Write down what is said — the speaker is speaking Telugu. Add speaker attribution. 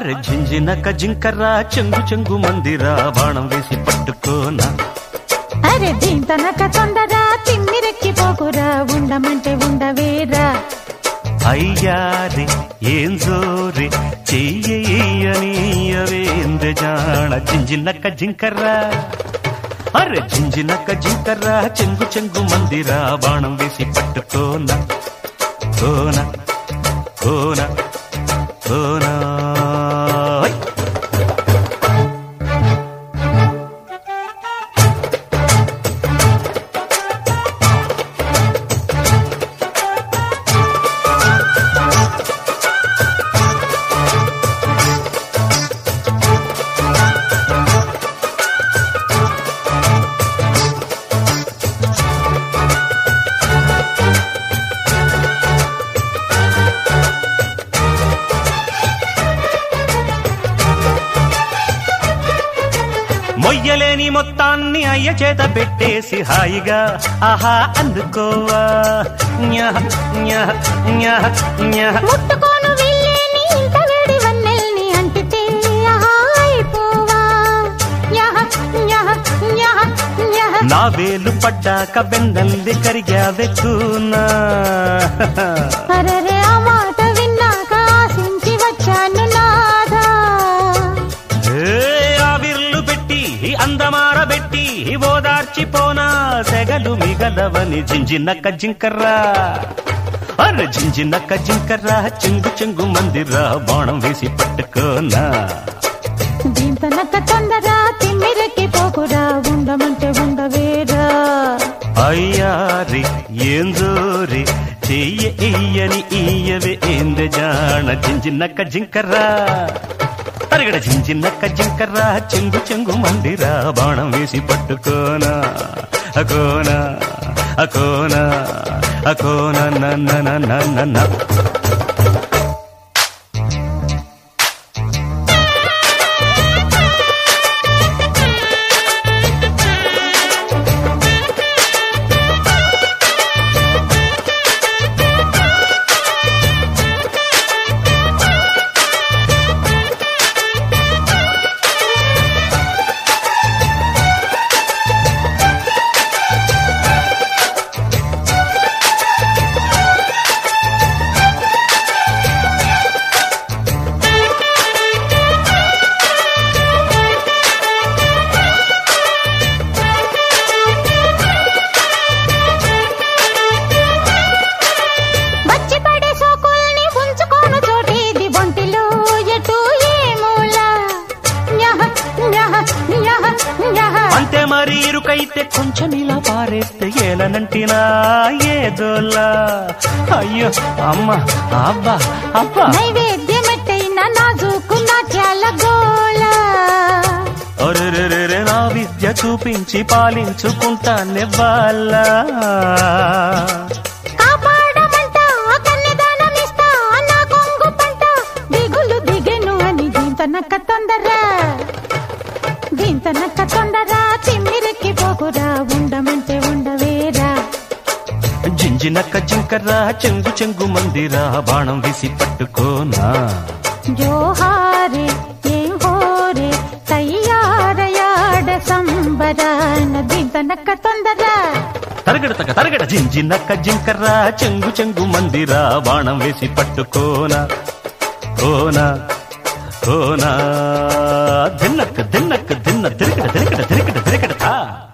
Speaker 1: అరే జింజినక జింకర్రా చెంగు చెంగు మందిరా బాణం వేసి పట్టుకోనా.
Speaker 2: అరే దీంతనక తొందరా తిమ్మిరెక్కి పోకురా ఉండమంటే ఉండవేరా.
Speaker 1: అయ్యారి ఏం జోరి చెయ్యవేంద్ర జాణ జింజినక జింకర్రా. అరే జింజినక జింకర్రా చెంగు చెంగు మందిరా బాణం వేసి పట్టుకోనా కోనా కోనా కోనా. మొయ్యలేని మొత్తాన్ని అయ్య చేత పెట్టేసి హాయిగా ఆహా అందుకోవా.
Speaker 2: ముట్టుకోను వీళ్ళేని ఇంత వేడి వన్నెల్ని అంటితే ఆహా అయిపోవా.
Speaker 1: నా వేలు పడ్డాక బెండల్లి కరిగావెక్కునా.
Speaker 2: అరే ఆ మాట విన్నాక ఆశించి వచ్చాను నాదా.
Speaker 1: అందమారబెట్టి ఓదార్చిపోనా సెగలు మిగలవని జింజినక జింకర్రా. అరే జింజినక జింకర్రా చెంగు చెంగు మందిరా బాణం వేసి పట్టుకోనా.
Speaker 2: దీంతనక తొందరా తిమ్మిరెక్కి పోకురా ఉండమంటే ఉండవేరా.
Speaker 1: అయ్యారి ఏం జోరి చెయ్యని ఈయవే ఏంద జాణ జింజినక జింకర్రా. అరగడ జింజినక జింకర్రా చెంగు చెంగు మందిరా బాణం వేసి పట్టుకోనా అకోనా అకోనా అకోనా నన్న. అంతే మరి ఇరుకైతే కొంచెం ఇలా పారేస్తే ఏలనంటినా ఏదోలా. అయ్యో అమ్మ అబ్బా అబ్బా
Speaker 2: నైవేద్యమెట్టైనా నాజూకు నాట్యాల గోలా.
Speaker 1: ఒరే నా విద్య చూపించి పాలించుకుంటానే వాళ్ళ.
Speaker 2: కాపాడమంటా కన్యదానమిస్తా నా కొంగు పంట దిగులు దిగెను అని దీంతనక తొందరా. దీంతనక తొందరా తిమ్మిరెక్కి పోకురా ఉండమంటే ఉండవేరా.
Speaker 1: జింజినక జింకర్రా చెంగు చెంగు మందిరా బాణం వేసి పట్టుకోనా.
Speaker 2: జోహారే ఏం హోరే తయ్యారయాడ సంబరాన దీంతనక తొందరా.
Speaker 1: తరగడ జింజినక జింకర్రా చెంగు చెంగు మందిరా బాణం వేసి పట్టుకోనా కోనా కోనా. దిన్నక్ దిన్నక్ దిన్న తిరగడ తిరగడ తిరగడ తిరగడ.